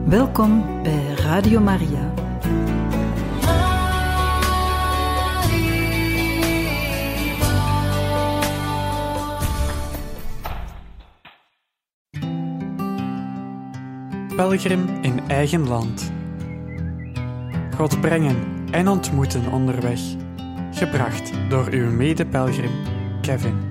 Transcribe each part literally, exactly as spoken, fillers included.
Welkom bij Radio Maria. Pelgrim in eigen land. God brengen en ontmoeten onderweg. Gebracht door uw mede-pelgrim Kevin.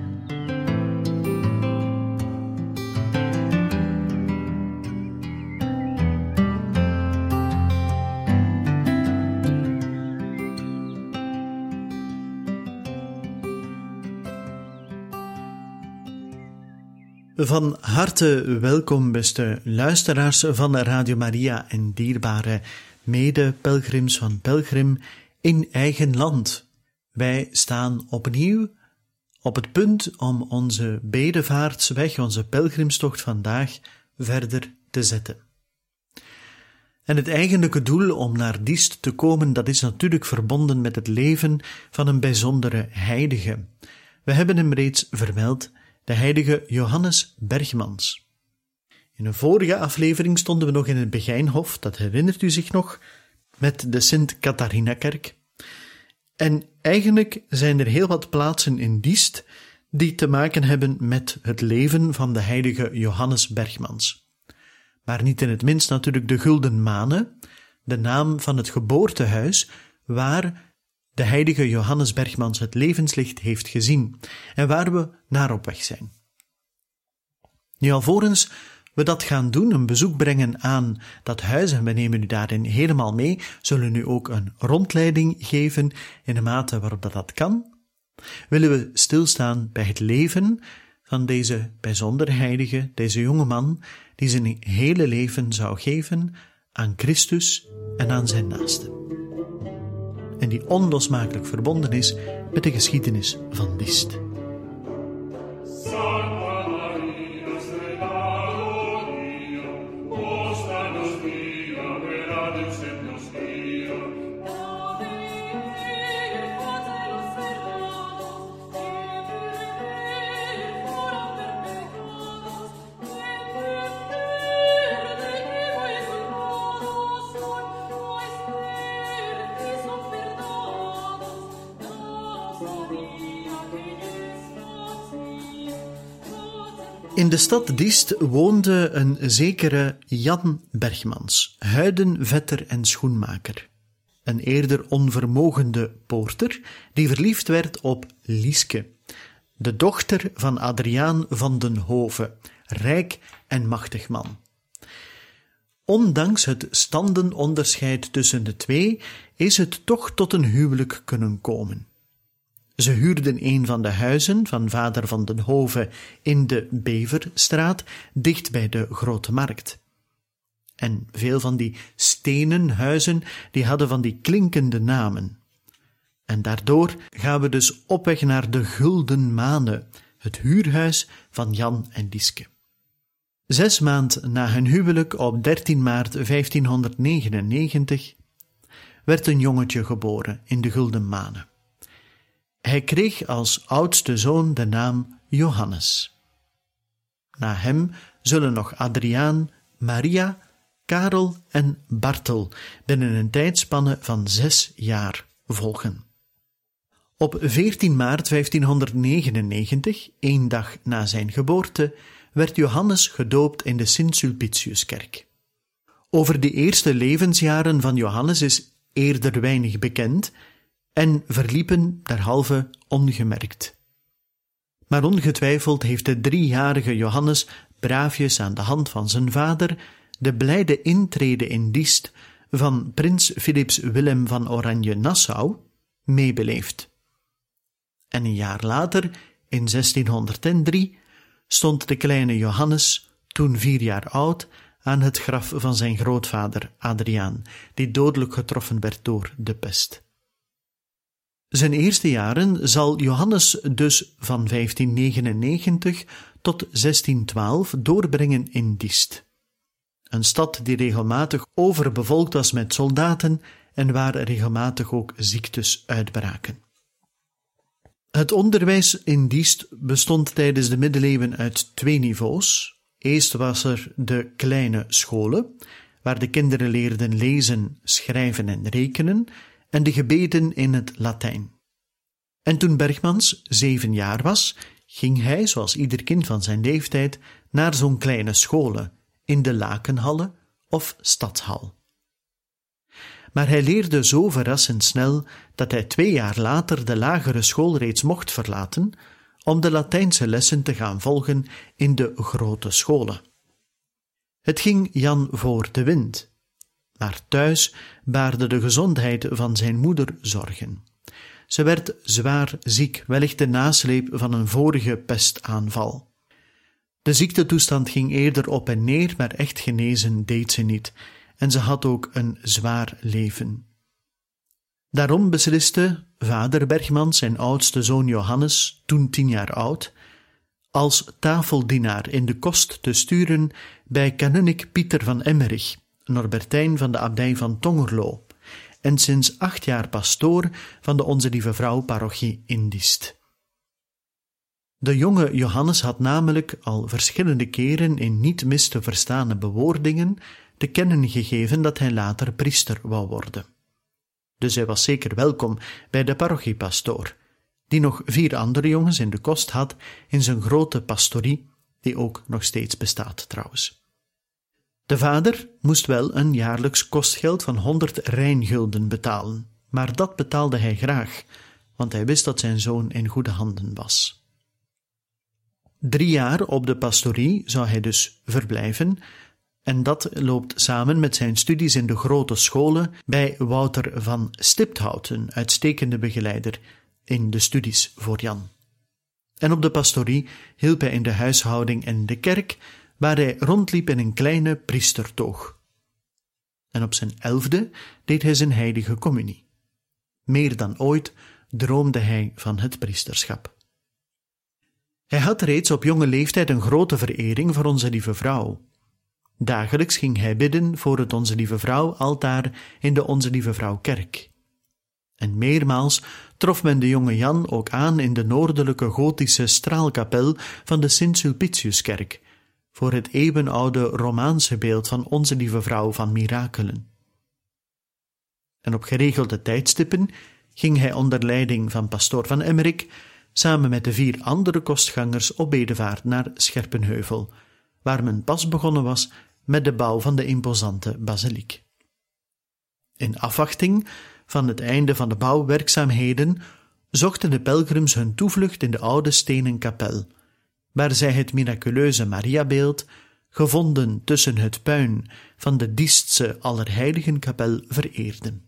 Van harte welkom, beste luisteraars van Radio Maria en dierbare mede-pelgrims van Pelgrim in eigen land. Wij staan opnieuw op het punt om onze bedevaartsweg, onze pelgrimstocht vandaag verder te zetten. En het eigenlijke doel om naar Diest te komen, dat is natuurlijk verbonden met het leven van een bijzondere heilige. We hebben hem reeds vermeld, de heilige Johannes Berchmans. In een vorige aflevering stonden we nog in het Begijnhof, dat herinnert u zich nog, met de Sint-Catharina-kerk. En eigenlijk zijn er heel wat plaatsen in Diest die te maken hebben met het leven van de heilige Johannes Berchmans. Maar niet in het minst natuurlijk de Gulden Manen, de naam van het geboortehuis waar de heilige Johannes Berchmans het levenslicht heeft gezien en waar we naar op weg zijn. Nu, alvorens we dat gaan doen, een bezoek brengen aan dat huis, en we nemen u daarin helemaal mee, zullen u ook een rondleiding geven in de mate waarop dat, dat kan, willen we stilstaan bij het leven van deze bijzondere heilige, deze jonge man, die zijn hele leven zou geven aan Christus en aan zijn naasten. En die onlosmakelijk verbonden is met de geschiedenis van Diest. In de stad Diest woonde een zekere Jan Berchmans, huidenvetter en schoenmaker. Een eerder onvermogende poorter die verliefd werd op Lieske, de dochter van Adriaan van den Hove, rijk en machtig man. Ondanks het standenonderscheid tussen de twee is het toch tot een huwelijk kunnen komen. Ze huurden een van de huizen van vader van den Hove in de Beverstraat, dicht bij de Grote Markt. En veel van die stenen huizen, die hadden van die klinkende namen. En daardoor gaan we dus op weg naar de Gulden Manen, het huurhuis van Jan en Lieske. Zes maand na hun huwelijk, op dertien maart vijftienhonderdnegenennegentig, werd een jongetje geboren in de Gulden Manen. Hij kreeg als oudste zoon de naam Johannes. Na hem zullen nog Adriaan, Maria, Karel en Bartel binnen een tijdspanne van zes jaar volgen. Op veertien maart vijftienhonderdnegenennegentig, één dag na zijn geboorte, werd Johannes gedoopt in de Sint-Sulpiciuskerk. Over de eerste levensjaren van Johannes is eerder weinig bekend en verliepen derhalve ongemerkt. Maar ongetwijfeld heeft de driejarige Johannes braafjes aan de hand van zijn vader de blijde intrede in Diest van prins Philips Willem van Oranje-Nassau meebeleefd. En een jaar later, in zestienhonderddrie, stond de kleine Johannes, toen vier jaar oud, aan het graf van zijn grootvader Adriaan, die dodelijk getroffen werd door de pest. Zijn eerste jaren zal Johannes dus van vijftiennegenennegentig tot zestientwaalf doorbrengen in Diest. Een stad die regelmatig overbevolkt was met soldaten en waar regelmatig ook ziektes uitbraken. Het onderwijs in Diest bestond tijdens de middeleeuwen uit twee niveaus. Eerst was er de kleine scholen, waar de kinderen leerden lezen, schrijven en rekenen, en de gebeden in het Latijn. En toen Bergmans zeven jaar was, ging hij, zoals ieder kind van zijn leeftijd, naar zo'n kleine scholen, in de Lakenhallen of Stadshal. Maar hij leerde zo verrassend snel dat hij twee jaar later de lagere school reeds mocht verlaten om de Latijnse lessen te gaan volgen in de grote scholen. Het ging Jan voor de wind, maar thuis baarde de gezondheid van zijn moeder zorgen. Ze werd zwaar ziek, wellicht de nasleep van een vorige pestaanval. De ziektetoestand ging eerder op en neer, maar echt genezen deed ze niet, en ze had ook een zwaar leven. Daarom besliste vader Bergmans zijn oudste zoon Johannes, toen tien jaar oud, als tafeldienaar in de kost te sturen bij kanunnik Pieter van Emmerich, Norbertijn van de abdij van Tongerlo, en sinds acht jaar pastoor van de Onze Lieve Vrouw parochie in Diest. De jonge Johannes had namelijk al verschillende keren in niet mis te verstane bewoordingen te kennen gegeven dat hij later priester wou worden. Dus hij was zeker welkom bij de parochiepastoor, die nog vier andere jongens in de kost had in zijn grote pastorie, die ook nog steeds bestaat trouwens. De vader moest wel een jaarlijks kostgeld van honderd rijngulden betalen, maar dat betaalde hij graag, want hij wist dat zijn zoon in goede handen was. Drie jaar op de pastorie zou hij dus verblijven, en dat loopt samen met zijn studies in de grote scholen bij Wouter van Stipthout, een uitstekende begeleider in de studies voor Jan. En op de pastorie hielp hij in de huishouding en de kerk, waar hij rondliep in een kleine priestertoog. En op zijn elfde deed hij zijn heilige communie. Meer dan ooit droomde hij van het priesterschap. Hij had reeds op jonge leeftijd een grote verering voor Onze Lieve Vrouw. Dagelijks ging hij bidden voor het Onze Lieve Vrouw altaar in de Onze Lieve Vrouw kerk. En meermaals trof men de jonge Jan ook aan in de noordelijke gotische straalkapel van de Sint-Sulpiciuskerk, voor het eeuwenoude Romaanse beeld van Onze Lieve Vrouw van Mirakelen. En op geregelde tijdstippen ging hij onder leiding van pastoor van Emmerik samen met de vier andere kostgangers op bedevaart naar Scherpenheuvel, waar men pas begonnen was met de bouw van de imposante basiliek. In afwachting van het einde van de bouwwerkzaamheden zochten de pelgrims hun toevlucht in de oude stenen kapel, waar zij het miraculeuze Mariabeeld, gevonden tussen het puin van de Diestse Allerheiligenkapel, vereerden.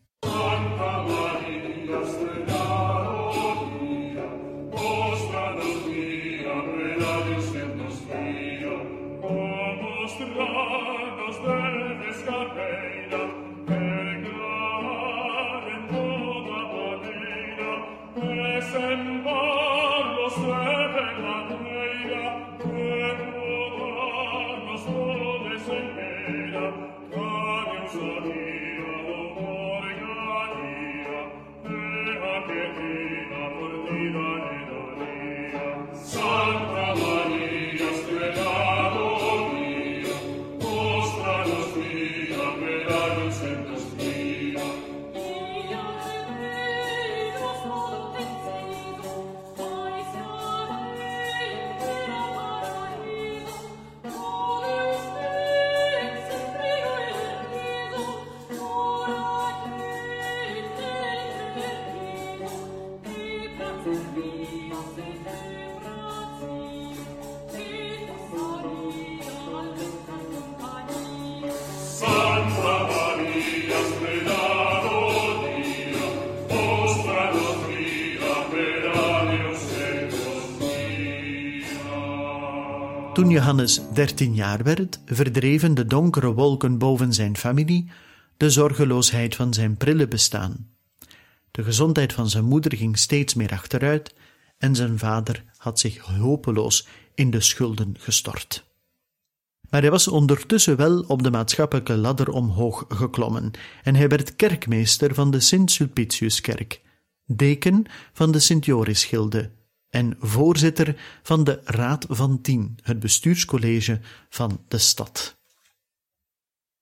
Toen Johannes dertien jaar werd, verdreven de donkere wolken boven zijn familie de zorgeloosheid van zijn prille bestaan. De gezondheid van zijn moeder ging steeds meer achteruit en zijn vader had zich hopeloos in de schulden gestort. Maar hij was ondertussen wel op de maatschappelijke ladder omhoog geklommen en hij werd kerkmeester van de Sint-Sulpiciuskerk, deken van de Sint-Jorisgilde en voorzitter van de Raad van Tien, het bestuurscollege van de stad.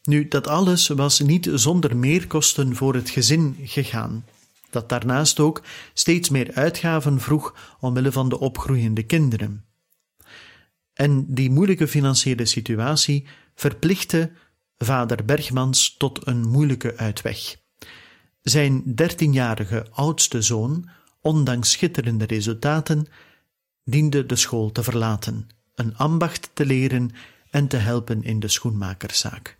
Nu, dat alles was niet zonder meerkosten voor het gezin gegaan, dat daarnaast ook steeds meer uitgaven vroeg omwille van de opgroeiende kinderen. En die moeilijke financiële situatie verplichtte vader Bergmans tot een moeilijke uitweg. Zijn dertienjarige oudste zoon, ondanks schitterende resultaten, diende de school te verlaten, een ambacht te leren en te helpen in de schoenmakerszaak.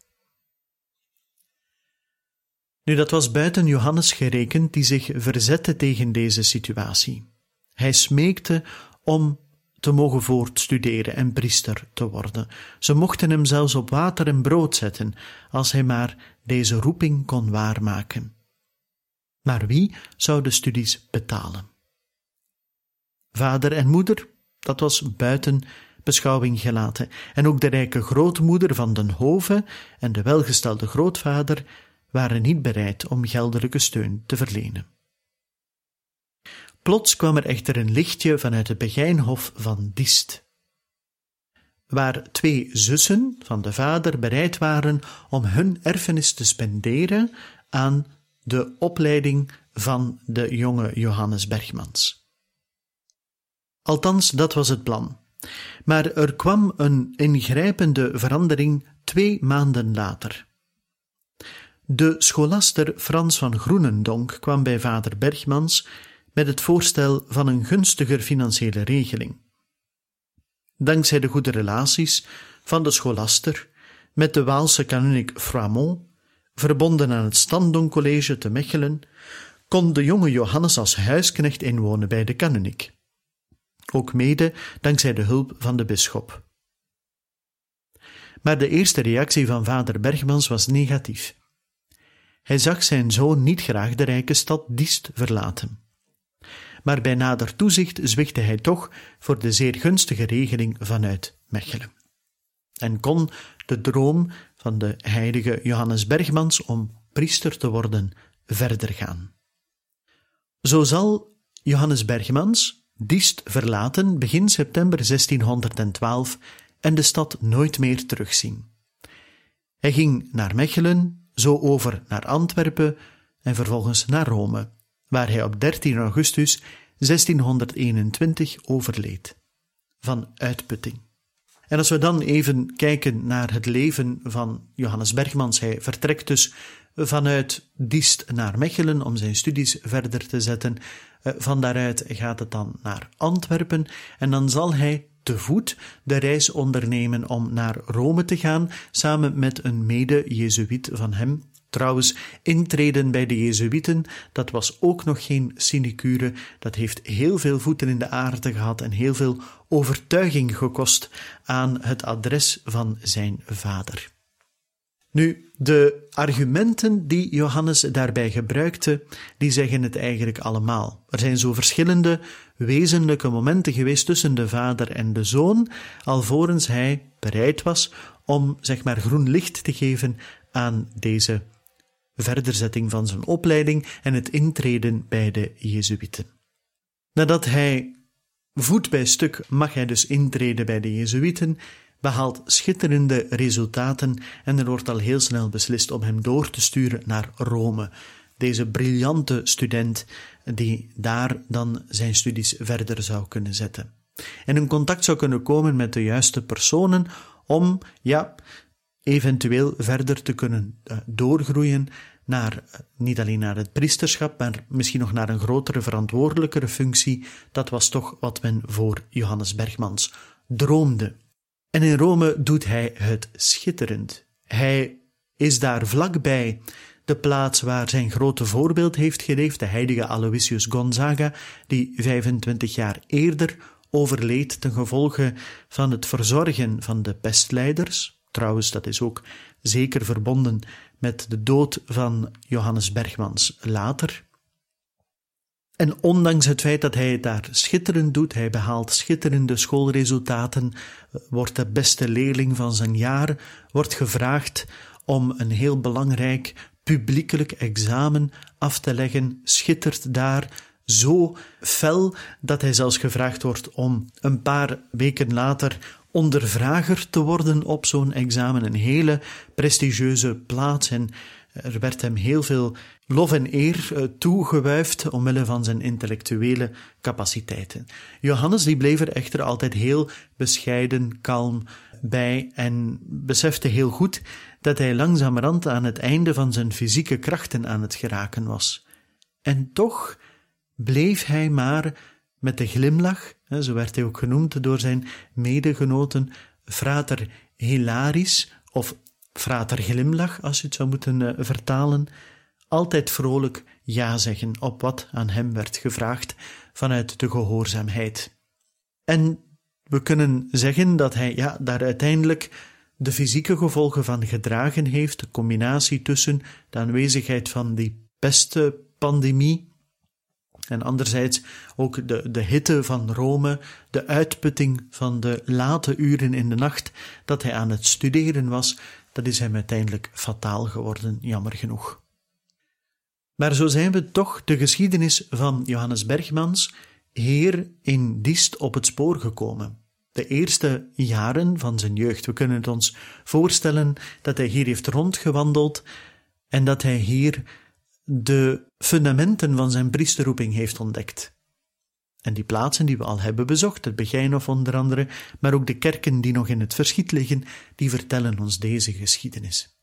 Nu, dat was buiten Johannes gerekend, die zich verzette tegen deze situatie. Hij smeekte om te mogen voortstuderen en priester te worden. Ze mochten hem zelfs op water en brood zetten, als hij maar deze roeping kon waarmaken. Maar wie zou de studies betalen? Vader en moeder, dat was buiten beschouwing gelaten, en ook de rijke grootmoeder van den Hove en de welgestelde grootvader waren niet bereid om geldelijke steun te verlenen. Plots kwam er echter een lichtje vanuit het Begijnhof van Diest, waar twee zussen van de vader bereid waren om hun erfenis te spenderen aan de opleiding van de jonge Johannes Bergmans. Althans, dat was het plan. Maar er kwam een ingrijpende verandering twee maanden later. De scholaster Frans van Groenendonk kwam bij vader Bergmans met het voorstel van een gunstiger financiële regeling. Dankzij de goede relaties van de scholaster met de Waalse kanunnik Froimont, verbonden aan het Standoncollege te Mechelen, kon de jonge Johannes als huisknecht inwonen bij de kanunnik. Ook mede dankzij de hulp van de bisschop. Maar de eerste reactie van vader Bergmans was negatief. Hij zag zijn zoon niet graag de rijke stad Diest verlaten. Maar bij nader toezicht zwichtte hij toch voor de zeer gunstige regeling vanuit Mechelen. En kon de droom van de heilige Johannes Bergmans om priester te worden verder gaan. Zo zal Johannes Bergmans Diest verlaten begin september zestienhonderdtwaalf en de stad nooit meer terugzien. Hij ging naar Mechelen, zo over naar Antwerpen en vervolgens naar Rome, waar hij op dertien augustus zestienhonderdeenentwintig overleed, van uitputting. En als we dan even kijken naar het leven van Johannes Bergmans, hij vertrekt dus vanuit Diest naar Mechelen om zijn studies verder te zetten. Van daaruit gaat het dan naar Antwerpen en dan zal hij te voet de reis ondernemen om naar Rome te gaan, samen met een mede-Jezuïet van hem. Trouwens, intreden bij de Jezuïeten, dat was ook nog geen sinecure, dat heeft heel veel voeten in de aarde gehad en heel veel overtuiging gekost aan het adres van zijn vader. Nu, de argumenten die Johannes daarbij gebruikte, die zeggen het eigenlijk allemaal. Er zijn zo verschillende wezenlijke momenten geweest tussen de vader en de zoon, alvorens hij bereid was om, zeg maar, groen licht te geven aan deze verderzetting van zijn opleiding en het intreden bij de Jezuïeten. Nadat hij voet bij stuk mag hij dus intreden bij de Jezuïeten, behaalt schitterende resultaten en er wordt al heel snel beslist om hem door te sturen naar Rome. Deze briljante student die daar dan zijn studies verder zou kunnen zetten. En in contact zou kunnen komen met de juiste personen om, ja, eventueel verder te kunnen uh, doorgroeien naar, uh, niet alleen naar het priesterschap, maar misschien nog naar een grotere, verantwoordelijkere functie. Dat was toch wat men voor Johannes Bergmans droomde. En in Rome doet hij het schitterend. Hij is daar vlakbij de plaats waar zijn grote voorbeeld heeft geleefd, de heilige Aloysius Gonzaga, die vijfentwintig jaar eerder overleed ten gevolge van het verzorgen van de pestlijders. Trouwens, dat is ook zeker verbonden met de dood van Johannes Bergmans later. En ondanks het feit dat hij het daar schitterend doet, hij behaalt schitterende schoolresultaten, wordt de beste leerling van zijn jaar, wordt gevraagd om een heel belangrijk publiekelijk examen af te leggen, schittert daar zo fel dat hij zelfs gevraagd wordt om een paar weken later ondervrager te worden op zo'n examen, een hele prestigieuze plaats. En er werd hem heel veel lof en eer toegewuifd omwille van zijn intellectuele capaciteiten. Johannes die bleef er echter altijd heel bescheiden, kalm bij en besefte heel goed dat hij langzamerhand aan het einde van zijn fysieke krachten aan het geraken was. En toch bleef hij maar met de glimlach, zo werd hij ook genoemd door zijn medegenoten, frater hilaris of frater glimlach, als je het zou moeten vertalen, altijd vrolijk ja zeggen op wat aan hem werd gevraagd vanuit de gehoorzaamheid. En we kunnen zeggen dat hij ja, daar uiteindelijk de fysieke gevolgen van gedragen heeft, de combinatie tussen de aanwezigheid van die pestpandemie en anderzijds ook de, de hitte van Rome, de uitputting van de late uren in de nacht dat hij aan het studeren was, dat is hem uiteindelijk fataal geworden, jammer genoeg. Maar zo zijn we toch de geschiedenis van Johannes Berchmans hier in Diest op het spoor gekomen. De eerste jaren van zijn jeugd. We kunnen het ons voorstellen dat hij hier heeft rondgewandeld en dat hij hier de fundamenten van zijn priesterroeping heeft ontdekt. En die plaatsen die we al hebben bezocht, het Begijnhof onder andere, maar ook de kerken die nog in het verschiet liggen, die vertellen ons deze geschiedenis.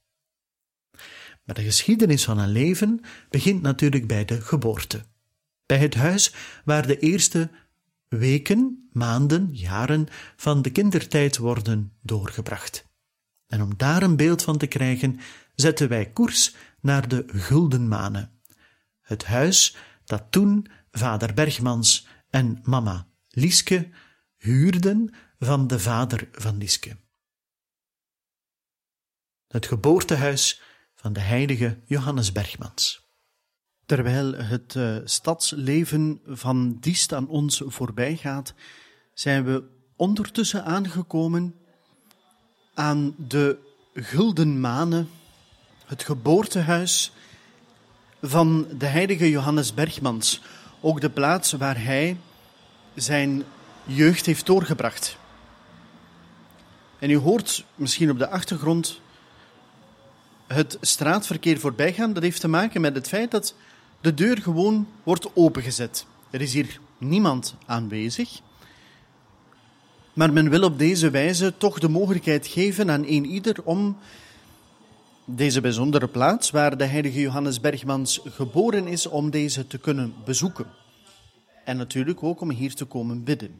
Maar de geschiedenis van een leven begint natuurlijk bij de geboorte. Bij het huis waar de eerste weken, maanden, jaren van de kindertijd worden doorgebracht. En om daar een beeld van te krijgen, zetten wij koers naar de Gulden Manen. Het huis dat toen vader Berchmans en mama Lieske huurden van de vader van Lieske. Het geboortehuis van de heilige Johannes Berchmans. Terwijl het uh, stadsleven van Diest aan ons voorbij gaat, zijn we ondertussen aangekomen aan de Gulden Manen, het geboortehuis van de heilige Johannes Berchmans, ook de plaats waar hij zijn jeugd heeft doorgebracht. En u hoort misschien op de achtergrond het straatverkeer voorbijgaan. Dat heeft te maken met het feit dat de deur gewoon wordt opengezet. Er is hier niemand aanwezig, maar men wil op deze wijze toch de mogelijkheid geven aan een ieder om deze bijzondere plaats, waar de heilige Johannes Berchmans geboren is, om deze te kunnen bezoeken. En natuurlijk ook om hier te komen bidden.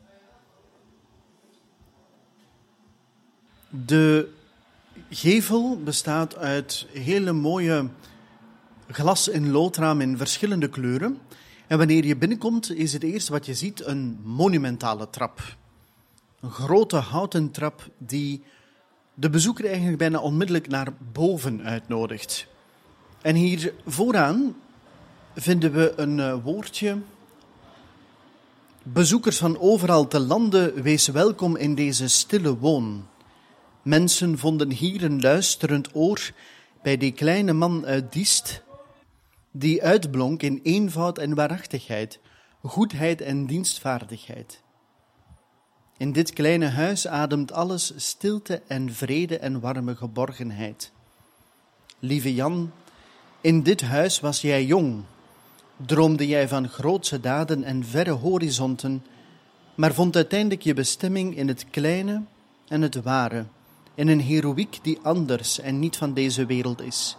De gevel bestaat uit hele mooie glas- en loodramen in verschillende kleuren. En wanneer je binnenkomt, is het eerste wat je ziet een monumentale trap. Een grote houten trap die de bezoeker eigenlijk bijna onmiddellijk naar boven uitnodigt. En hier vooraan vinden we een uh, woordje. Bezoekers van overal te lande, wees welkom in deze stille woon. Mensen vonden hier een luisterend oor bij die kleine man uit Diest, die uitblonk in eenvoud en waarachtigheid, goedheid en dienstvaardigheid. In dit kleine huis ademt alles stilte en vrede en warme geborgenheid. Lieve Jan, in dit huis was jij jong, droomde jij van grootse daden en verre horizonten, maar vond uiteindelijk je bestemming in het kleine en het ware, in een heroïek die anders en niet van deze wereld is.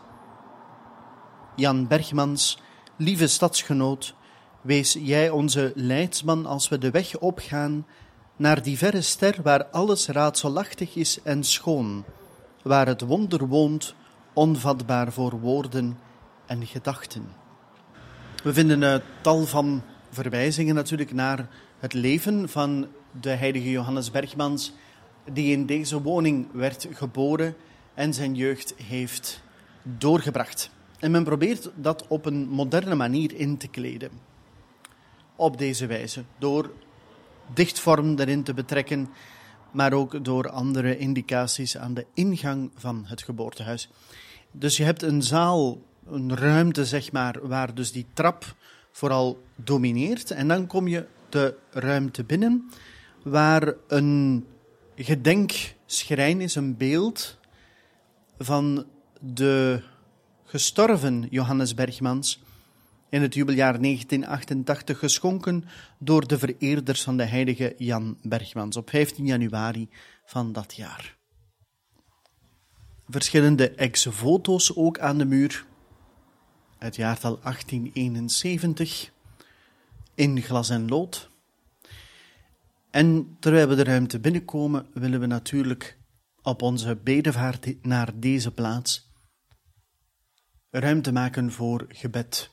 Jan Berchmans, lieve stadsgenoot, wees jij onze leidsman als we de weg opgaan naar die verre ster waar alles raadselachtig is en schoon, waar het wonder woont, onvatbaar voor woorden en gedachten. We vinden een tal van verwijzingen natuurlijk naar het leven van de heilige Johannes Berchmans, die in deze woning werd geboren en zijn jeugd heeft doorgebracht. En men probeert dat op een moderne manier in te kleden. Op deze wijze, door dichtvorm erin te betrekken, maar ook door andere indicaties aan de ingang van het geboortehuis. Dus je hebt een zaal, een ruimte zeg maar, waar dus die trap vooral domineert. En dan kom je de ruimte binnen, waar een gedenkschrijn is een beeld van de gestorven Johannes Berchmans in het jubeljaar negentien achtentachtig, geschonken door de vereerders van de heilige Jan Berchmans op vijftien januari van dat jaar. Verschillende ex-foto's ook aan de muur, het jaartal achttien eenenzeventig, in glas en lood. En terwijl we de ruimte binnenkomen, willen we natuurlijk op onze bedevaart naar deze plaats ruimte maken voor gebed.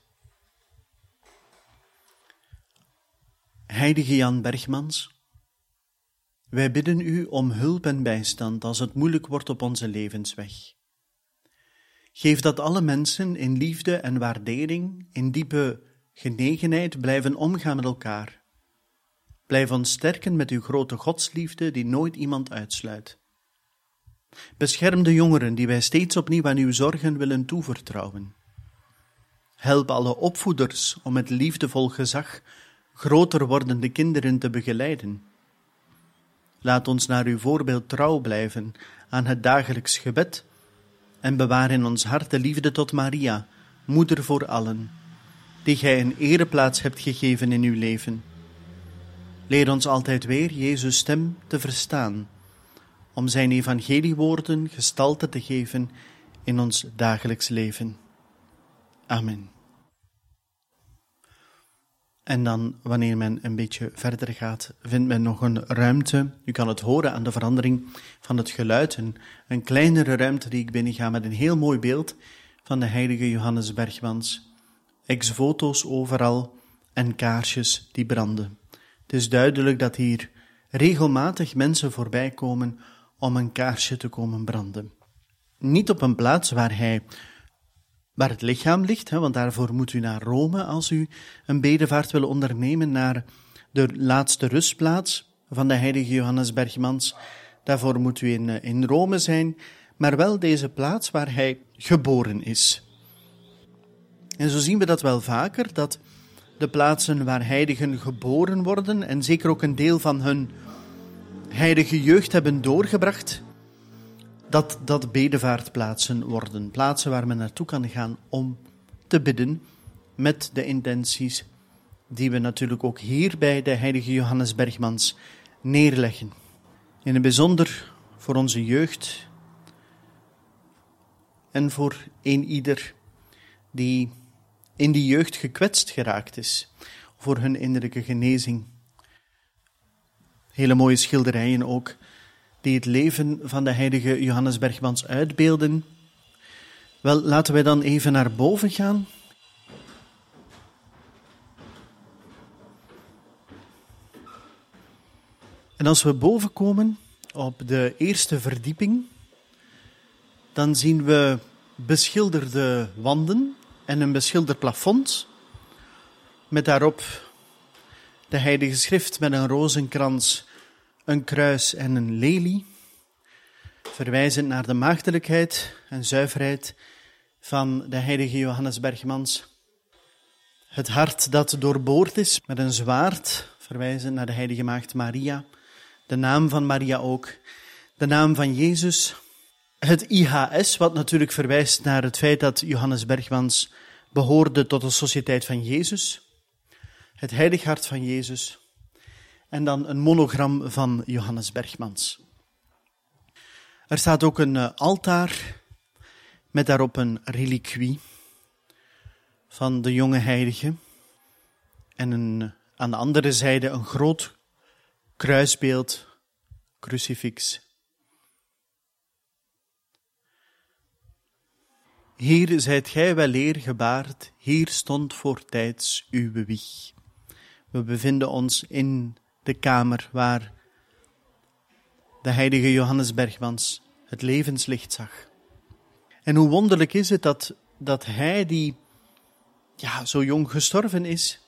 Heilige Jan Berchmans, wij bidden u om hulp en bijstand als het moeilijk wordt op onze levensweg. Geef dat alle mensen in liefde en waardering, in diepe genegenheid blijven omgaan met elkaar. Blijf ons sterken met uw grote godsliefde die nooit iemand uitsluit. Bescherm de jongeren die wij steeds opnieuw aan uw zorgen willen toevertrouwen. Help alle opvoeders om met liefdevol gezag groter wordende kinderen te begeleiden. Laat ons naar uw voorbeeld trouw blijven aan het dagelijks gebed en bewaar in ons hart de liefde tot Maria, moeder voor allen, die gij een ereplaats hebt gegeven in uw leven. Leer ons altijd weer Jezus' stem te verstaan, om zijn evangeliewoorden gestalte te geven in ons dagelijks leven. Amen. En dan, wanneer men een beetje verder gaat, vindt men nog een ruimte. U kan het horen aan de verandering van het geluid. Een, een kleinere ruimte die ik binnenga met een heel mooi beeld van de heilige Johannes Berchmans. Ex-foto's overal en kaarsjes die branden. Het is duidelijk dat hier regelmatig mensen voorbij komen om een kaarsje te komen branden. Niet op een plaats waar hij... waar het lichaam ligt, hè, want daarvoor moet u naar Rome als u een bedevaart wil ondernemen naar de laatste rustplaats van de heilige Johannes Berchmans. Daarvoor moet u in, in Rome zijn, maar wel deze plaats waar hij geboren is. En zo zien we dat wel vaker, dat de plaatsen waar heiligen geboren worden en zeker ook een deel van hun heilige jeugd hebben doorgebracht, dat dat bedevaartplaatsen worden. Plaatsen waar men naartoe kan gaan om te bidden met de intenties die we natuurlijk ook hier bij de heilige Johannes Berchmans neerleggen. In het bijzonder voor onze jeugd en voor een ieder die in die jeugd gekwetst geraakt is, voor hun innerlijke genezing. Hele mooie schilderijen ook, die het leven van de heilige Johannes Berchmans uitbeelden. Wel, laten wij dan even naar boven gaan. En als we boven komen, op de eerste verdieping, dan zien we beschilderde wanden en een beschilderd plafond, met daarop de heilige schrift met een rozenkrans, een kruis en een lelie, verwijzend naar de maagdelijkheid en zuiverheid van de heilige Johannes Berchmans. Het hart dat doorboord is met een zwaard, verwijzend naar de heilige maagd Maria. De naam van Maria ook, de naam van Jezus. Het I H S, wat natuurlijk verwijst naar het feit dat Johannes Berchmans behoorde tot de Sociëteit van Jezus. Het heilig hart van Jezus. En dan een monogram van Johannes Berchmans. Er staat ook een uh, altaar met daarop een reliquie van de jonge heilige. En een, aan de andere zijde een groot kruisbeeld, crucifix. Hier zijt gij weleer gebaard, hier stond voortijds uw wieg. We bevinden ons in de kamer waar de heilige Johannes Berchmans het levenslicht zag. En hoe wonderlijk is het dat, dat hij die ja, zo jong gestorven is,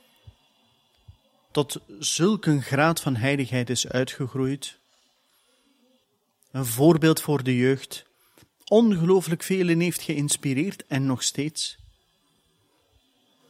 tot zulk een graad van heiligheid is uitgegroeid. Een voorbeeld voor de jeugd, ongelooflijk velen heeft geïnspireerd en nog steeds.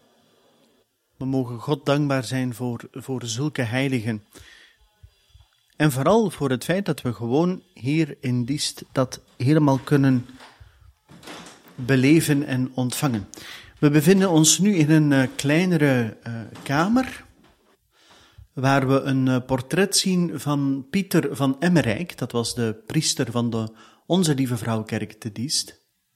We mogen God dankbaar zijn voor, voor zulke heiligen. En vooral voor het feit dat we gewoon hier in Diest dat helemaal kunnen beleven en ontvangen. We bevinden ons nu in een uh, kleinere uh, kamer, waar we een uh, portret zien van Pieter van Emmerijk. Dat was de priester van de Onze Lieve Vrouwkerk te Diest.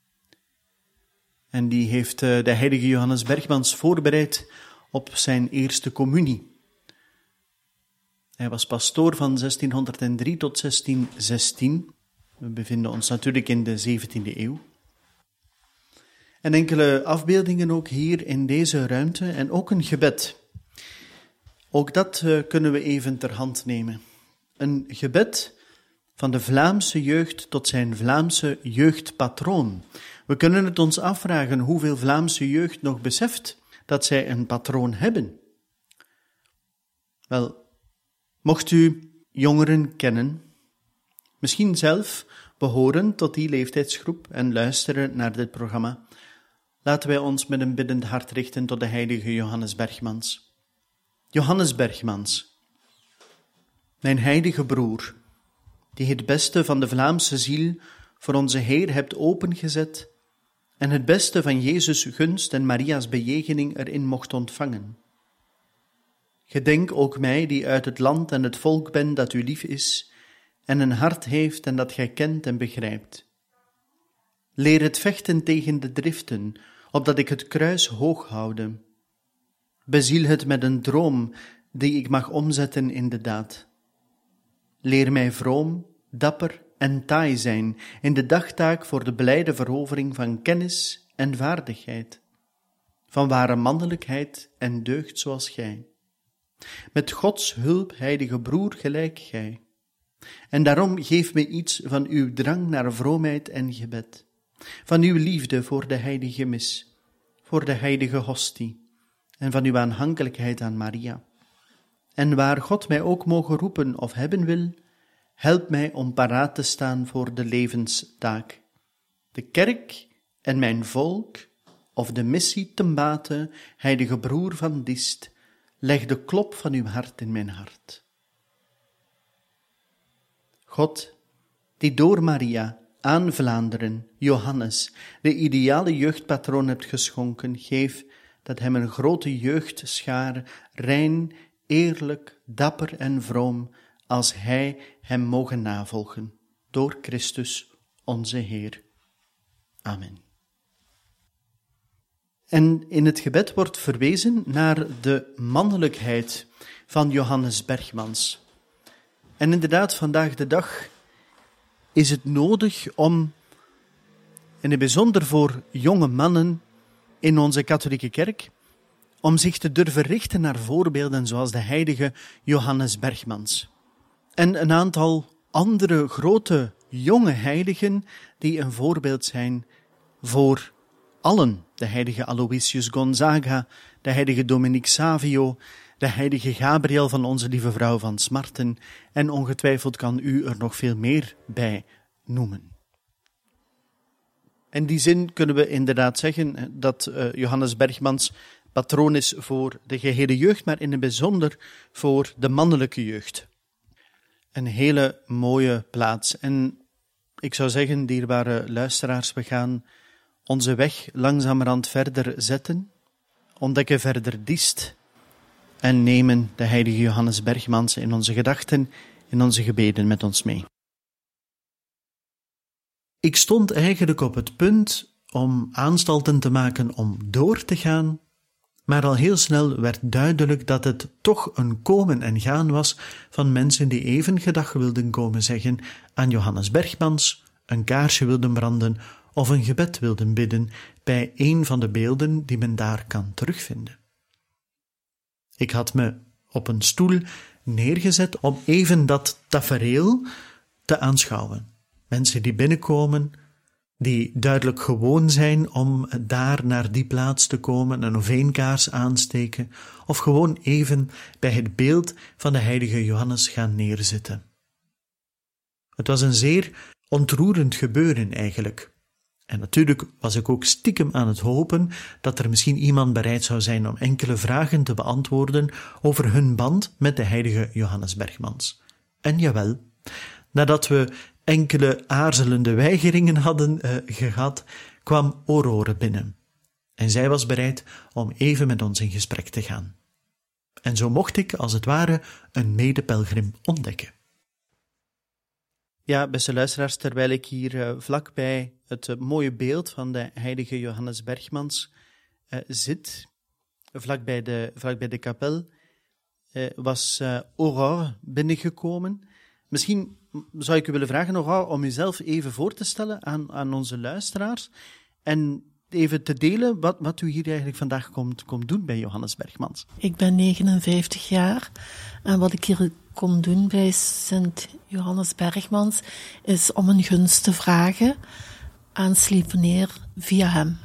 En die heeft uh, de heilige Johannes Bergmans voorbereid op zijn eerste communie. Hij was pastoor van zestienhonderddrie tot zestienzestien. We bevinden ons natuurlijk in de zeventiende eeuw. En enkele afbeeldingen ook hier in deze ruimte en ook een gebed. Ook dat uh, kunnen we even ter hand nemen. Een gebed van de Vlaamse jeugd tot zijn Vlaamse jeugdpatroon. We kunnen het ons afvragen hoeveel Vlaamse jeugd nog beseft dat zij een patroon hebben. Wel, mocht u jongeren kennen, misschien zelf behoren tot die leeftijdsgroep en luisteren naar dit programma, laten wij ons met een biddend hart richten tot de heilige Johannes Bergmans. Johannes Bergmans, mijn heilige broer, die het beste van de Vlaamse ziel voor onze Heer hebt opengezet en het beste van Jezus' gunst en Maria's bejegening erin mocht ontvangen. Gedenk ook mij, die uit het land en het volk ben dat u lief is en een hart heeft en dat gij kent en begrijpt. Leer het vechten tegen de driften, opdat ik het kruis hoog houde. Beziel het met een droom die ik mag omzetten in de daad. Leer mij vroom, dapper en taai zijn in de dagtaak voor de blijde verovering van kennis en vaardigheid, van ware mannelijkheid en deugd zoals gij. Met Gods hulp, heilige broer, gelijk gij. En daarom geef me iets van uw drang naar vroomheid en gebed, van uw liefde voor de heilige mis, voor de heilige hostie, en van uw aanhankelijkheid aan Maria. En waar God mij ook mogen roepen of hebben wil, help mij om paraat te staan voor de levenstaak. De kerk en mijn volk, of de missie ten bate, heilige broer van Diest, leg de klop van uw hart in mijn hart. God, die door Maria aan Vlaanderen, Johannes, de ideale jeugdpatroon hebt geschonken, geef dat hem een grote jeugdschaar, rein, eerlijk, dapper en vroom, als hij hem mogen navolgen, door Christus onze Heer. Amen. En in het gebed wordt verwezen naar de mannelijkheid van Johannes Bergmans. En inderdaad, vandaag de dag is het nodig om, in het bijzonder voor jonge mannen in onze katholieke kerk, om zich te durven richten naar voorbeelden zoals de heilige Johannes Bergmans. En een aantal andere grote jonge heiligen die een voorbeeld zijn voor allen. De heilige Aloysius Gonzaga, de heilige Dominique Savio, de heilige Gabriel van Onze Lieve Vrouw van Smarten, en ongetwijfeld kan u er nog veel meer bij noemen. In die zin kunnen we inderdaad zeggen dat uh, Johannes Bergmans patroon is voor de gehele jeugd, maar in het bijzonder voor de mannelijke jeugd. Een hele mooie plaats. En ik zou zeggen, dierbare luisteraars, we gaan onze weg langzamerhand verder zetten, ontdekken verder Diest en nemen de heilige Johannes Bergmans in onze gedachten, in onze gebeden met ons mee. Ik stond eigenlijk op het punt om aanstalten te maken om door te gaan, maar al heel snel werd duidelijk dat het toch een komen en gaan was van mensen die even gedag wilden komen zeggen aan Johannes Bergmans, een kaarsje wilden branden of een gebed wilden bidden bij een van de beelden die men daar kan terugvinden. Ik had me op een stoel neergezet om even dat tafereel te aanschouwen. Mensen die binnenkomen, die duidelijk gewoon zijn om daar naar die plaats te komen, een oveenkaars aansteken, of gewoon even bij het beeld van de heilige Johannes gaan neerzitten. Het was een zeer ontroerend gebeuren eigenlijk. En natuurlijk was ik ook stiekem aan het hopen dat er misschien iemand bereid zou zijn om enkele vragen te beantwoorden over hun band met de heilige Johannes Bergmans. En jawel, nadat we enkele aarzelende weigeringen hadden uh, gehad, kwam Aurore binnen. En zij was bereid om even met ons in gesprek te gaan. En zo mocht ik, als het ware, een medepelgrim ontdekken. Ja, beste luisteraars, terwijl ik hier uh, vlakbij het uh, mooie beeld van de heilige Johannes Berchmans uh, zit, vlakbij de, vlakbij de kapel, uh, was uh, Aurore binnengekomen. Misschien zou ik u willen vragen, Aurore, om uzelf even voor te stellen aan, aan onze luisteraars en even te delen wat, wat u hier eigenlijk vandaag komt, komt doen bij Johannes Berchmans. Ik ben negenenvijftig jaar en wat ik hier kom doen bij Sint Johannes Berchmans is om een gunst te vragen aan Sliveneer via hem.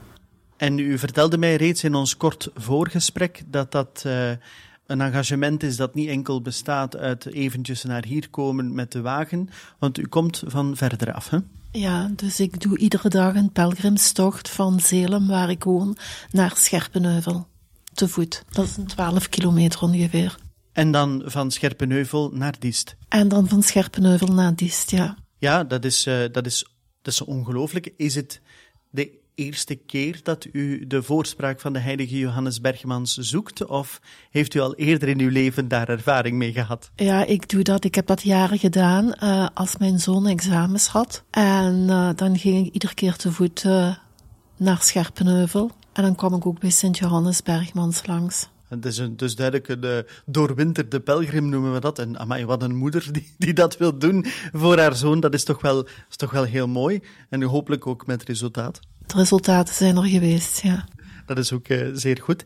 En u vertelde mij reeds in ons kort voorgesprek dat dat uh, een engagement is dat niet enkel bestaat uit eventjes naar hier komen met de wagen, want u komt van verder af, hè? Ja, dus ik doe iedere dag een pelgrimstocht van Zelem, waar ik woon, naar Scherpenheuvel, te voet. Dat is een twaalf kilometer ongeveer. En dan van Scherpenheuvel naar Diest. En dan van Scherpenheuvel naar Diest, ja. Ja, dat is, uh, dat is, dat is ongelooflijk. Is het de eerste keer dat u de voorspraak van de heilige Johannes Berchmans zoekt, of heeft u al eerder in uw leven daar ervaring mee gehad? Ja, ik doe dat. Ik heb dat jaren gedaan uh, als mijn zoon examens had. En uh, dan ging ik iedere keer te voet uh, naar Scherpenheuvel. En dan kwam ik ook bij Sint Johannes Berchmans langs. Het is een, dus duidelijk een uh, doorwinterde pelgrim, noemen we dat. En amai, wat een moeder die, die dat wil doen voor haar zoon, dat is toch wel, is toch wel heel mooi. En hopelijk ook met resultaat. De resultaten zijn er geweest, ja. Dat is ook uh, zeer goed.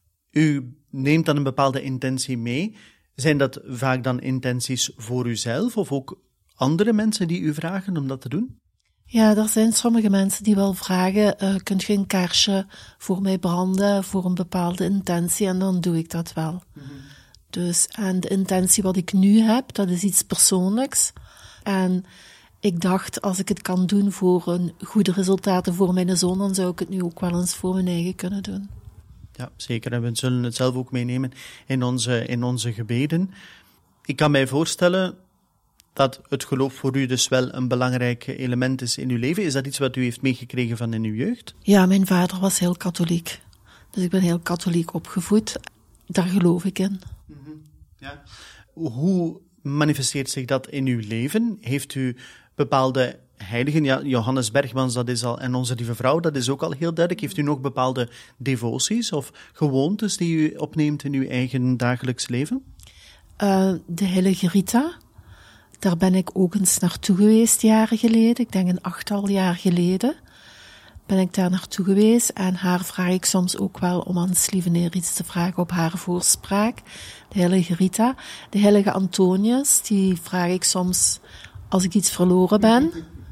U neemt dan een bepaalde intentie mee. Zijn dat vaak dan intenties voor uzelf of ook andere mensen die u vragen om dat te doen? Ja, er zijn sommige mensen die wel vragen, uh, kunt je een kaarsje voor mij branden voor een bepaalde intentie, en dan doe ik dat wel. Mm-hmm. Dus, en de intentie wat ik nu heb, dat is iets persoonlijks. En ik dacht, als ik het kan doen voor een goede resultaten voor mijn zoon, dan zou ik het nu ook wel eens voor mijn eigen kunnen doen. Ja, zeker. En we zullen het zelf ook meenemen in onze, in onze gebeden. Ik kan mij voorstellen dat het geloof voor u dus wel een belangrijk element is in uw leven. Is dat iets wat u heeft meegekregen van in uw jeugd? Ja, mijn vader was heel katholiek. Dus ik ben heel katholiek opgevoed. Daar geloof ik in. Mm-hmm. Ja. Hoe manifesteert zich dat in uw leven? Heeft u bepaalde heiligen, ja, Johannes Berchmans, dat is al, en Onze Lieve Vrouw, dat is ook al heel duidelijk. Heeft u nog bepaalde devoties of gewoontes die u opneemt in uw eigen dagelijks leven? Uh, de heilige Rita, daar ben ik ook eens naartoe geweest jaren geleden. Ik denk een achttal jaar geleden ben ik daar naartoe geweest. En haar vraag ik soms ook wel om aan Sliveneer iets te vragen op haar voorspraak. De heilige Rita. De heilige Antonius, die vraag ik soms als ik iets verloren ben.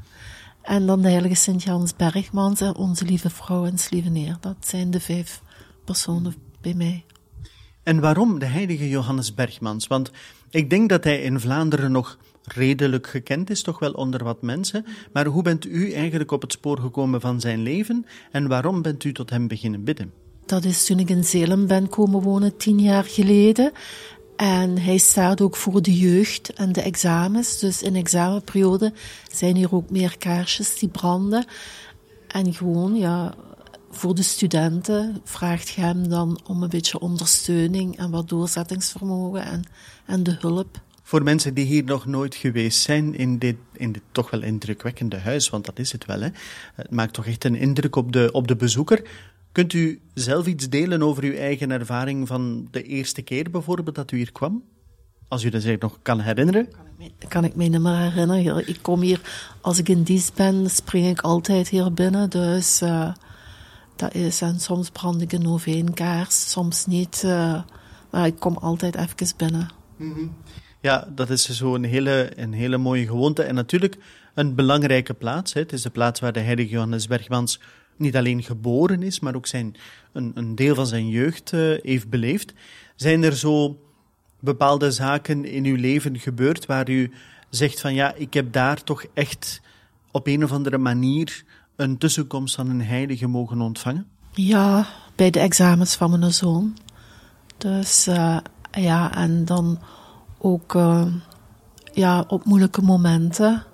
En dan de heilige Sint Johannes Berchmans en Onze Lieve Vrouw en Sliveneer. Dat zijn de vijf personen bij mij. En waarom de heilige Johannes Berchmans? Want ik denk dat hij in Vlaanderen nog redelijk gekend is, toch wel onder wat mensen. Maar hoe bent u eigenlijk op het spoor gekomen van zijn leven en waarom bent u tot hem beginnen bidden? Dat is toen ik in Zelem ben komen wonen, tien jaar geleden. En hij staat ook voor de jeugd en de examens. Dus in examenperiode zijn hier ook meer kaarsjes die branden. En gewoon, ja, voor de studenten vraagt je hem dan om een beetje ondersteuning en wat doorzettingsvermogen en, en de hulp. Voor mensen die hier nog nooit geweest zijn in dit, in dit toch wel indrukwekkende huis, want dat is het wel, hè? Het maakt toch echt een indruk op de, op de bezoeker. Kunt u zelf iets delen over uw eigen ervaring van de eerste keer bijvoorbeeld dat u hier kwam? Als u dat zich nog kan herinneren? Kan ik me, kan ik me niet meer herinneren. Ik kom hier, als ik in Diest ben, spring ik altijd hier binnen. Dus uh, dat is, en soms brand ik een noveenkaars, soms niet. Uh, maar ik kom altijd even binnen. Mm-hmm. Ja, dat is zo een hele, een hele mooie gewoonte. En natuurlijk een belangrijke plaats. Hè. Het is de plaats waar de heilige Johannes Berchmans niet alleen geboren is, maar ook zijn, een, een deel van zijn jeugd uh, heeft beleefd. Zijn er zo bepaalde zaken in uw leven gebeurd waar u zegt van ja, ik heb daar toch echt op een of andere manier een tussenkomst van een heilige mogen ontvangen? Ja, bij de examens van mijn zoon. Dus uh, ja, en dan ook uh, ja, op moeilijke momenten.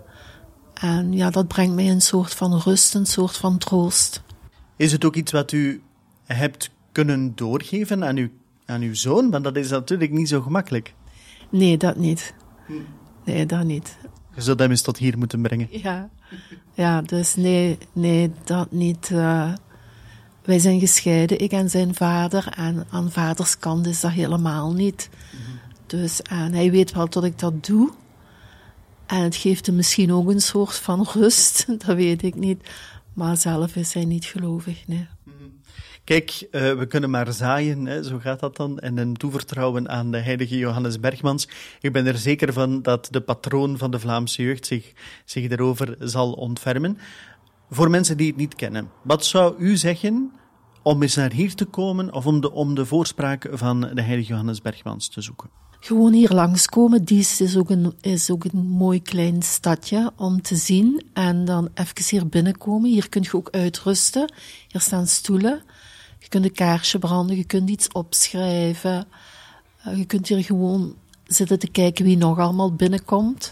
En ja, dat brengt mij een soort van rust, een soort van troost. Is het ook iets wat u hebt kunnen doorgeven aan uw, aan uw zoon? Want dat is natuurlijk niet zo gemakkelijk. Nee, dat niet. Nee, dat niet. Je zult hem eens tot hier moeten brengen. Ja, ja dus nee, nee, dat niet. Uh, wij zijn gescheiden, ik en zijn vader. En aan vaders kant is dat helemaal niet. Mm-hmm. Dus en hij weet wel dat ik dat doe. En het geeft hem misschien ook een soort van rust. Dat weet ik niet. Maar zelf is hij niet gelovig, nee. Kijk, uh, we kunnen maar zaaien, hè, zo gaat dat dan, en een toevertrouwen aan de heilige Johannes Bergmans. Ik ben er zeker van dat de patroon van de Vlaamse jeugd zich, zich daarover zal ontfermen. Voor mensen die het niet kennen, wat zou u zeggen om eens naar hier te komen of om de, om de voorspraak van de heilige Johannes Bergmans te zoeken? Gewoon hier langskomen. Diest is ook, een, is ook een mooi klein stadje om te zien. En dan even hier binnenkomen. Hier kun je ook uitrusten. Hier staan stoelen. Je kunt een kaarsje branden, je kunt iets opschrijven. Uh, je kunt hier gewoon zitten te kijken wie nog allemaal binnenkomt.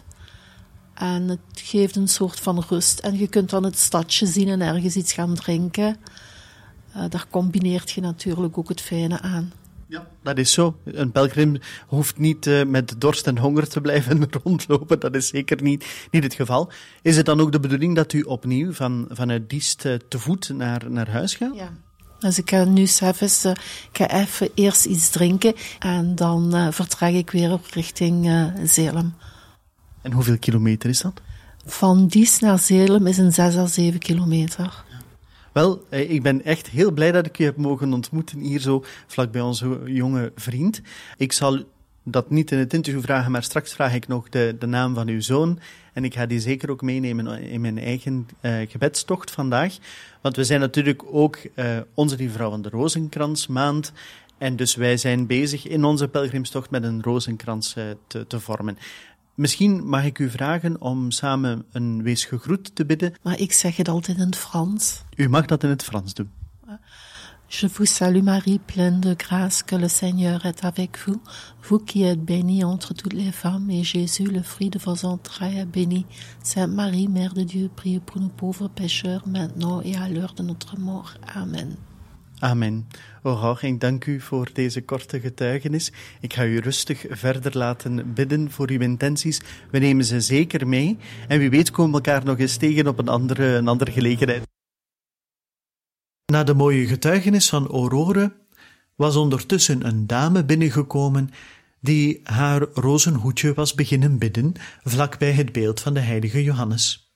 En het geeft een soort van rust. En je kunt dan het stadje zien en ergens iets gaan drinken. Uh, daar combineert je natuurlijk ook het fijne aan. Ja, dat is zo. Een pelgrim hoeft niet uh, met dorst en honger te blijven rondlopen. Dat is zeker niet, niet het geval. Is het dan ook de bedoeling dat u opnieuw van, vanuit Diest uh, te voet naar, naar huis gaat? Ja. Dus ik ga nu s'avonds, uh, ik ga even eerst iets drinken en dan uh, vertrek ik weer richting uh, Zelhem. En hoeveel kilometer is dat? Van Diest naar Zelhem is een zes à zeven kilometer. Wel, ik ben echt heel blij dat ik u heb mogen ontmoeten hier zo vlak bij onze jonge vriend. Ik zal dat niet in het interview vragen, maar straks vraag ik nog de, de naam van uw zoon. En ik ga die zeker ook meenemen in mijn eigen uh, gebedstocht vandaag. Want we zijn natuurlijk ook uh, Onze Lieve Vrouw van de Rozenkrans maand. En dus wij zijn bezig in onze pelgrimstocht met een rozenkrans uh, te, te vormen. Misschien mag ik u vragen om samen een wees gegroet te bidden. Maar ik zeg het altijd in het Frans. U mag dat in het Frans doen. Je vous salue Marie, pleine de grâce, que le Seigneur est avec vous. Vous qui êtes bénie entre toutes les femmes, et Jésus, le fruit de vos entrailles, est béni. Sainte Marie, Mère de Dieu, priez pour nous pauvres pécheurs, maintenant et à l'heure de notre mort. Amen. Amen. Aurore, ik dank u voor deze korte getuigenis. Ik ga u rustig verder laten bidden voor uw intenties. We nemen ze zeker mee. En wie weet komen we elkaar nog eens tegen op een andere, een andere gelegenheid. Na de mooie getuigenis van Aurore was ondertussen een dame binnengekomen die haar rozenhoedje was beginnen bidden vlakbij het beeld van de heilige Johannes.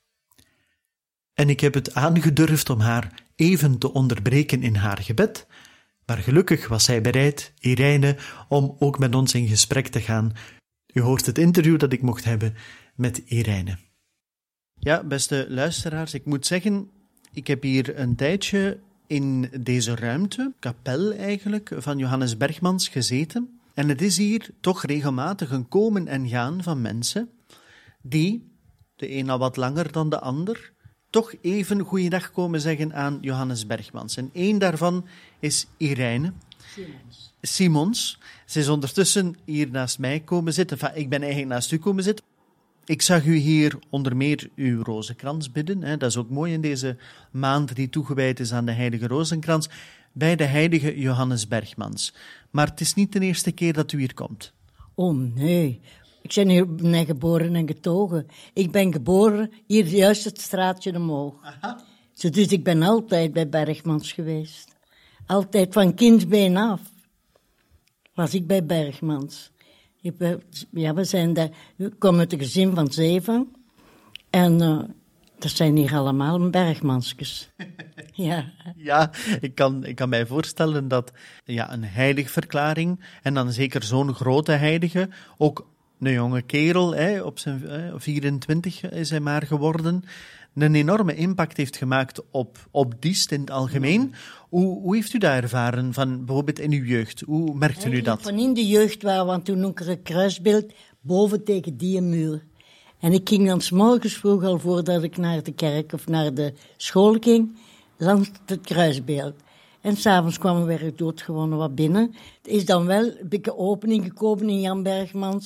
En ik heb het aangedurfd om haar even te onderbreken in haar gebed, maar gelukkig was zij bereid, Irene, om ook met ons in gesprek te gaan. U hoort het interview dat ik mocht hebben met Irene. Ja, beste luisteraars, ik moet zeggen, ik heb hier een tijdje in deze ruimte, kapel eigenlijk, van Johannes Bergmans gezeten. En het is hier toch regelmatig een komen en gaan van mensen die, de een al wat langer dan de ander, toch even goeiedag komen zeggen aan Johannes Bergmans. En één daarvan is Irene Simons. Simons. Ze is ondertussen hier naast mij komen zitten. Enfin, ik ben eigenlijk naast u komen zitten. Ik zag u hier onder meer uw rozenkrans bidden. Hè. Dat is ook mooi in deze maand die toegewijd is aan de heilige rozenkrans. Bij de heilige Johannes Bergmans. Maar het is niet de eerste keer dat u hier komt. Oh nee, ik ben hier ben geboren en getogen. Ik ben geboren hier juist het straatje omhoog. Aha. Dus ik ben altijd bij Bergmans geweest. Altijd van kindsbeen af was ik bij Bergmans. Ik ben, ja, we zijn daar, we komen uit een gezin van zeven. En uh, dat zijn hier allemaal Bergmanskes. Ja, ja ik, kan, ik kan mij voorstellen dat ja, een heiligverklaring, en dan zeker zo'n grote heilige, ook een jonge kerel, hè, op zijn hè, vierentwintig is hij maar geworden, een enorme impact heeft gemaakt op, op Diest in het algemeen. Hoe, hoe heeft u dat ervaren, van, bijvoorbeeld in uw jeugd? Hoe merkte u dat? Van in de jeugd waren, want toen nog een kruisbeeld boven tegen die muur. En ik ging dan 's morgens vroeg al voordat ik naar de kerk of naar de school ging, langs het kruisbeeld. En s'avonds kwamen we weer doodgewonnen wat binnen. Het is dan wel een beetje opening gekomen in Jan Bergmans,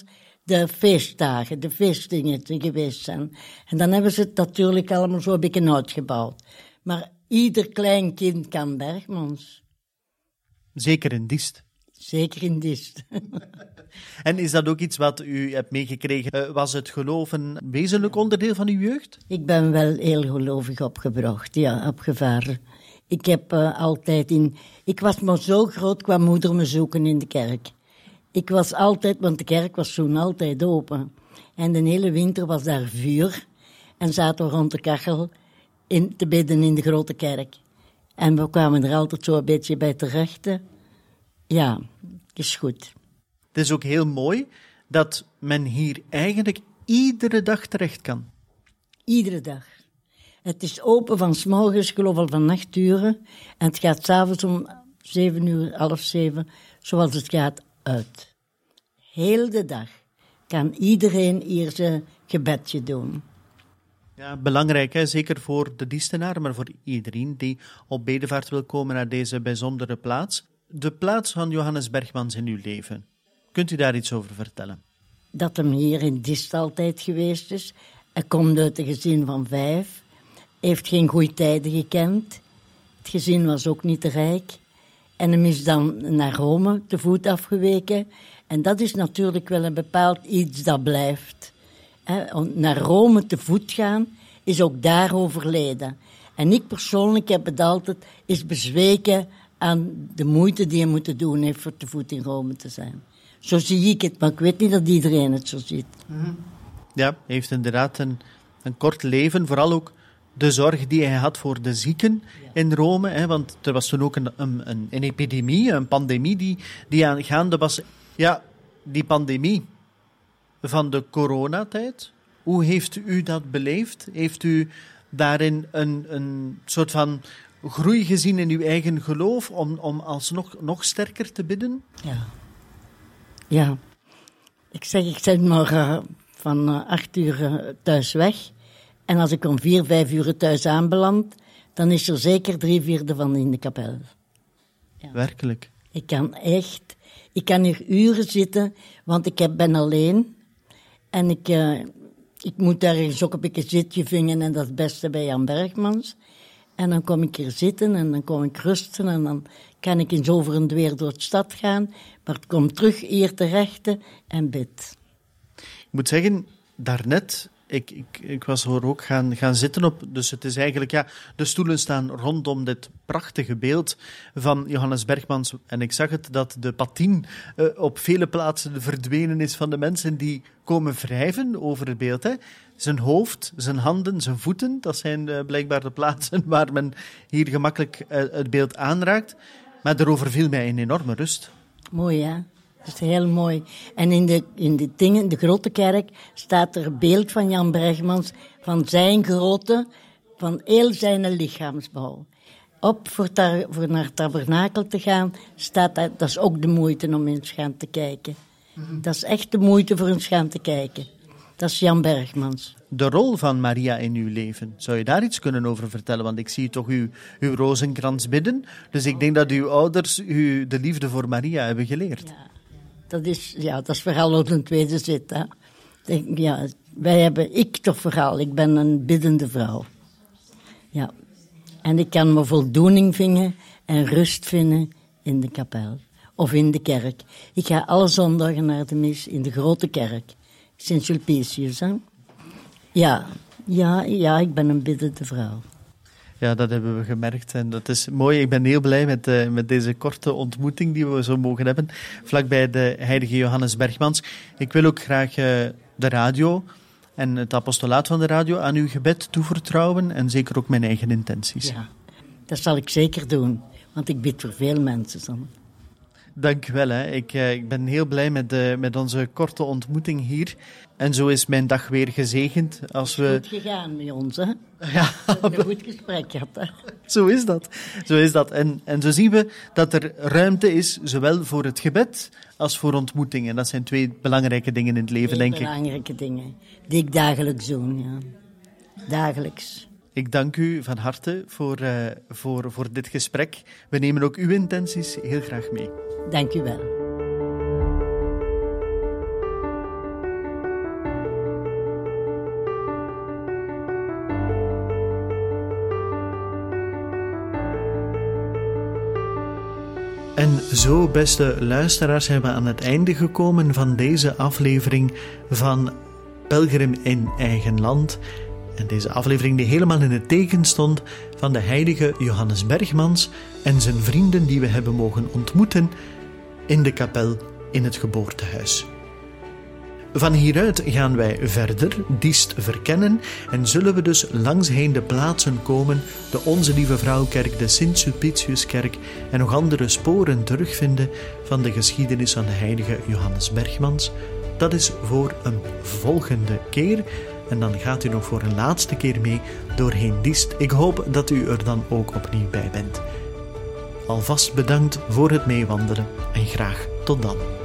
de feestdagen, de feestdingen die geweest zijn. En dan hebben ze het natuurlijk allemaal zo een beetje uitgebouwd. Maar ieder klein kind kan Bergmans. Zeker in Diest. Zeker in Diest. En is dat ook iets wat u hebt meegekregen? Was het geloof een wezenlijk onderdeel van uw jeugd? Ik ben wel heel gelovig opgebracht, ja, opgevaren. Ik heb uh, altijd in... Ik was maar zo groot, kwam moeder me zoeken in de kerk. Ik was altijd, want de kerk was toen altijd open. En de hele winter was daar vuur. En zaten we rond de kachel in, te bidden in de grote kerk. En we kwamen er altijd zo een beetje bij terecht. Ja, is goed. Het is ook heel mooi dat men hier eigenlijk iedere dag terecht kan. Iedere dag. Het is open van 's morgens, geloof ik, van acht uur. En het gaat 's avonds om zeven uur, half zeven, zoals het gaat, uit. Heel de dag kan iedereen hier zijn gebedje doen. Ja, belangrijk, hè? Zeker voor de Diestenaren, maar voor iedereen die op bedevaart wil komen naar deze bijzondere plaats. De plaats van Johannes Bergmans in uw leven. Kunt u daar iets over vertellen? Dat hem hier in Diest altijd geweest is. Hij komt uit een gezin van vijf. Heeft geen goede tijden gekend. Het gezin was ook niet rijk. En hem is dan naar Rome te voet afgeweken. En dat is natuurlijk wel een bepaald iets dat blijft. He, naar Rome te voet gaan is ook daar overleden. En ik persoonlijk heb het altijd eens bezweken aan de moeite die je moet doen heeft voor te voet in Rome te zijn. Zo zie ik het, maar ik weet niet dat iedereen het zo ziet. Ja, hij heeft inderdaad een, een kort leven, vooral ook de zorg die hij had voor de zieken in Rome. Hè, want er was toen ook een, een, een epidemie, een pandemie die, die aangaande was. Ja, die pandemie van de coronatijd, hoe heeft u dat beleefd? Heeft u daarin een, een soort van groei gezien in uw eigen geloof om, om alsnog nog sterker te bidden? Ja. Ja. Ik zeg, ik ben maar uh, van uh, acht uur uh, thuis weg. En als ik om vier, vijf uur thuis aanbeland, dan is er zeker drie vierde van in de kapel. Ja. Werkelijk. Ik kan echt, ik kan hier uren zitten, want ik heb, ben alleen. En ik, uh, ik moet daar eens ook een beetje zitje vinden en dat is het beste bij Jan Bergmans. En dan kom ik hier zitten en dan kom ik rusten en dan kan ik eens over en weer door de stad gaan. Maar ik kom terug hier terecht en bid. Ik moet zeggen, daarnet, ik, ik, ik was er ook gaan, gaan zitten op, dus het is eigenlijk, ja, de stoelen staan rondom dit prachtige beeld van Johannes Bergmans. En ik zag het dat de patine uh, op vele plaatsen verdwenen is van de mensen die komen wrijven over het beeld. Hè. Zijn hoofd, zijn handen, zijn voeten, dat zijn uh, blijkbaar de plaatsen waar men hier gemakkelijk uh, het beeld aanraakt. Maar daarover viel mij een enorme rust. Mooi, hè? Dat is heel mooi. En in de, in de dingen, de grote kerk, staat er een beeld van Jan Bergmans, van zijn grootte, van heel zijn lichaamsbouw. Op voor, tar, voor naar het tabernakel te gaan, staat dat, dat is ook de moeite om eens gaan te kijken. Mm-hmm. Dat is echt de moeite voor eens gaan te kijken. Dat is Jan Bergmans. De rol van Maria in uw leven, zou je daar iets kunnen over vertellen? Want ik zie toch uw, uw rozenkrans bidden. Dus ik denk dat uw ouders u de liefde voor Maria hebben geleerd. Ja, dat is, ja, dat is vooral ook een tweede zit. Hè. Denk, ja, wij hebben, ik toch vooral, ik ben een biddende vrouw. Ja. En ik kan me voldoening vinden en rust vinden in de kapel. Of in de kerk. Ik ga alle zondagen naar de mis in de grote kerk. Sint-Sulpicius, hè? Ja, ja, ja, ik ben een biddende vrouw. Ja, dat hebben we gemerkt en dat is mooi. Ik ben heel blij met, uh, met deze korte ontmoeting die we zo mogen hebben, vlakbij de heilige Johannes Bergmans. Ik wil ook graag uh, de radio en het apostolaat van de radio aan uw gebed toevertrouwen en zeker ook mijn eigen intenties. Ja, dat zal ik zeker doen, want ik bid voor veel mensen dan. Dank u wel. Hè. Ik, uh, ik ben heel blij met, de, met onze korte ontmoeting hier. En zo is mijn dag weer gezegend. Als we... Goed gegaan met ons, hè? Ja. We hebben een goed gesprek gehad, hè? Zo is dat. Zo is dat. En, en zo zien we dat er ruimte is, zowel voor het gebed als voor ontmoetingen. Dat zijn twee belangrijke dingen in het leven, Heel denk ik. belangrijke dingen die ik dagelijks doe, ja. Dagelijks. Ik dank u van harte voor, uh, voor, voor dit gesprek. We nemen ook uw intenties heel graag mee. Dank u wel. En zo, beste luisteraars, zijn we aan het einde gekomen van deze aflevering van Pelgrim in eigen land. En deze aflevering die helemaal in het teken stond van de heilige Johannes Bergmans en zijn vrienden die we hebben mogen ontmoeten in de kapel in het geboortehuis. Van hieruit gaan wij verder, Diest verkennen, en zullen we dus langs heinde plaatsen komen, de Onze Lieve Vrouwkerk, de Sint-Sulpiciuskerk en nog andere sporen terugvinden van de geschiedenis van de heilige Johannes Bergmans. Dat is voor een volgende keer. En dan gaat u nog voor een laatste keer mee doorheen Diest. Ik hoop dat u er dan ook opnieuw bij bent. Alvast bedankt voor het meewandelen en graag tot dan.